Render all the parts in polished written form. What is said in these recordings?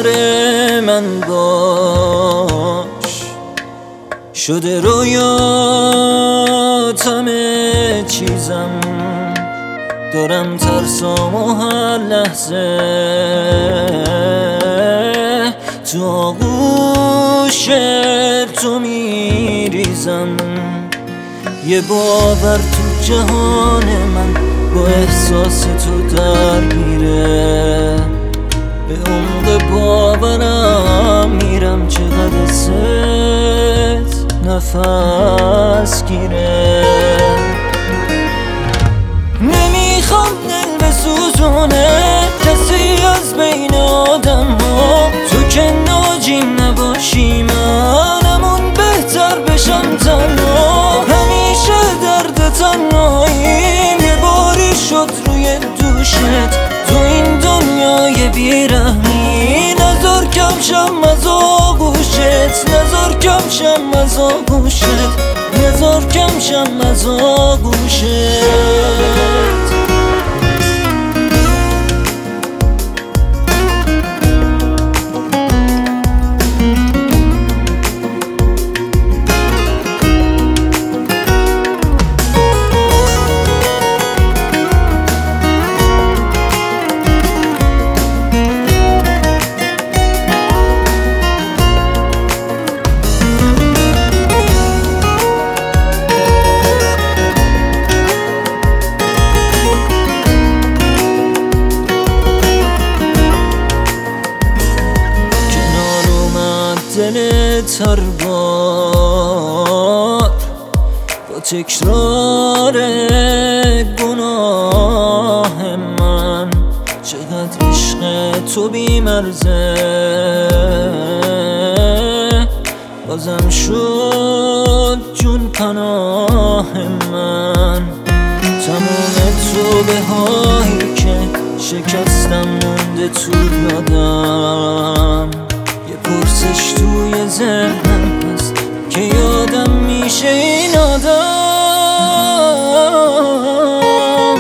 سر من باش، شده رویات همه چیزم، دارم ترسام و هر لحظه تو آغوش تو میریزم. یه باور تو جهان من با احساس تو درگیره، به عمق باورم میرم چقدر ست نفس گیره. نمیخوام دل بسوزونه کسی از بین آدم ها، تو که ناجیم نباشی منمون بهتر بشم تنها. همیشه درد تنهاییم یه باری شد روی دوشت، تو این دنیای بیرحمی نذار کم شم از آغوشت، نذار کم شم از آغوشت، نذار کم شم از آغوشت. دلت هر بار با تکرار گناه من، چقدر عشق تو بی‌مرزه بازم شد جون پناه من. تمام توبه هایی که شکستم مونده تو یادم، یه پرسش توی ذهنم هست که یادم میشه این آدم.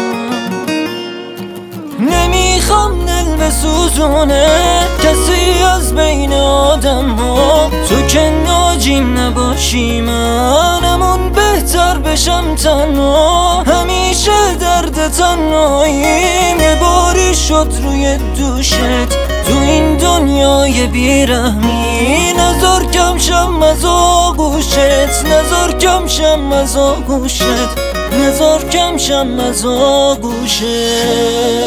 نمیخوام دل بسوزونه کسی از بین آدم ها، تو که ناجیم نباشی منمون بهتر بشم تنها. همیشه درد تنهاییم یه باری شد روی دوشت، تو این دنیای بیرحمی نذار کم شم از آغوشت، نذار کم شم از آغوشت، نذار کم شم از آغوشت.